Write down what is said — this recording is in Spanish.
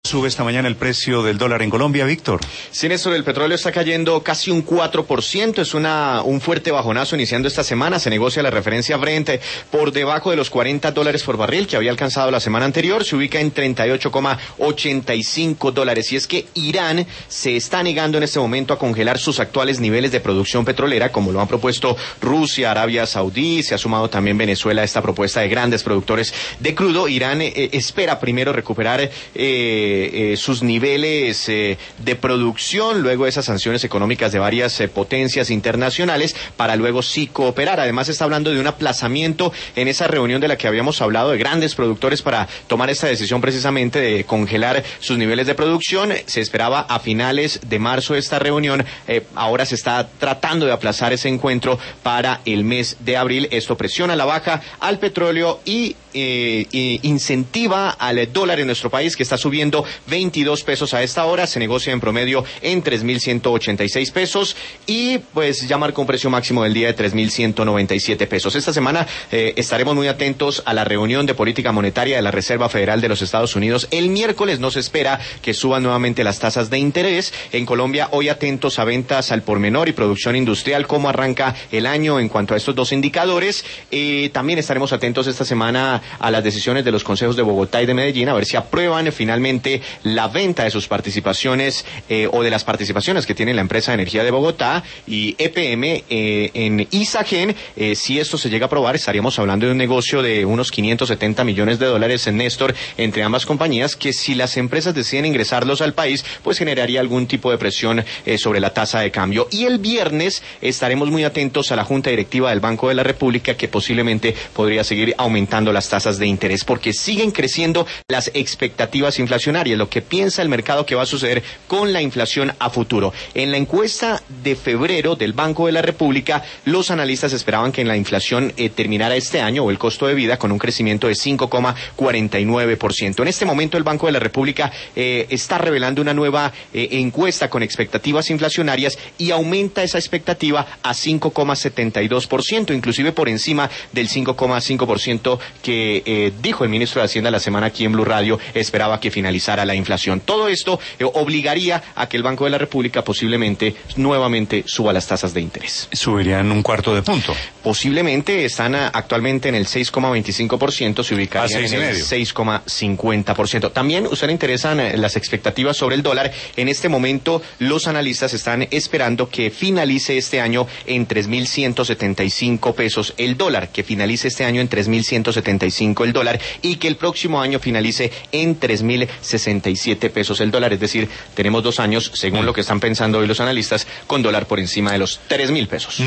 Sube esta mañana el precio del dólar en Colombia, Víctor. Sí, Néstor, el petróleo está cayendo casi un 4%, es un fuerte bajonazo iniciando esta semana. Se negocia la referencia Brent por debajo de los $40 por barril que había alcanzado la semana anterior, se ubica en $38,85. Y es que Irán se está negando en este momento a congelar sus actuales niveles de producción petrolera, como lo han propuesto Rusia, Arabia Saudí, se ha sumado también Venezuela a esta propuesta de grandes productores de crudo. Irán espera primero recuperar sus niveles de producción luego de esas sanciones económicas de varias potencias internacionales para luego sí cooperar. Además está hablando de un aplazamiento en esa reunión de la que habíamos hablado de grandes productores para tomar esta decisión precisamente de congelar sus niveles de producción. Se esperaba a finales de marzo esta reunión, ahora se está tratando de aplazar ese encuentro para el mes de abril. Esto presiona la baja al petróleo y incentiva al dólar en nuestro país, que está subiendo 22 pesos a esta hora, se negocia en promedio en 3.186 pesos y pues ya marcó un precio máximo del día de 3.197 pesos. Esta semana estaremos muy atentos a la reunión de política monetaria de la Reserva Federal de los Estados Unidos. El miércoles no se espera que suban nuevamente las tasas de interés. En Colombia hoy atentos a ventas al por menor y producción industrial, cómo arranca el año en cuanto a estos dos indicadores. También estaremos atentos esta semana a las decisiones de los consejos de Bogotá y de Medellín, a ver si aprueban finalmente la venta de sus participaciones o de las participaciones que tiene la empresa de energía de Bogotá y EPM en Isagen. Si esto se llega a aprobar, estaríamos hablando de un negocio de unos $570 millones, Néstor, entre ambas compañías, que si las empresas deciden ingresarlos al país, pues generaría algún tipo de presión sobre la tasa de cambio. Y el viernes estaremos muy atentos a la Junta Directiva del Banco de la República, que posiblemente podría seguir aumentando las tasas de interés, porque siguen creciendo las expectativas inflacionarias, lo que piensa el mercado que va a suceder con la inflación a futuro. En la encuesta de febrero del Banco de la República, los analistas esperaban que la inflación terminara este año, o el costo de vida, con un crecimiento de 5,49%. En este momento el Banco de la República está revelando una nueva encuesta con expectativas inflacionarias y aumenta esa expectativa a 5,72%, inclusive por encima del 5,5% que dijo el ministro de Hacienda la semana aquí en Blue Radio, esperaba que finalizara la inflación. Todo esto obligaría a que el Banco de la República posiblemente nuevamente suba las tasas de interés. Subirían un cuarto de punto. Posiblemente están actualmente en el 6,25%, se ubicarían en el 6,50%. También usted le interesan las expectativas sobre el dólar. En este momento los analistas están esperando que finalice este año en 3.175 pesos el dólar, que finalice este año en 3.175 el dólar y que el próximo año finalice en 3.067 pesos el dólar. Es decir, tenemos 2 años, según lo que están pensando hoy los analistas, con dólar por encima de los 3.000 pesos.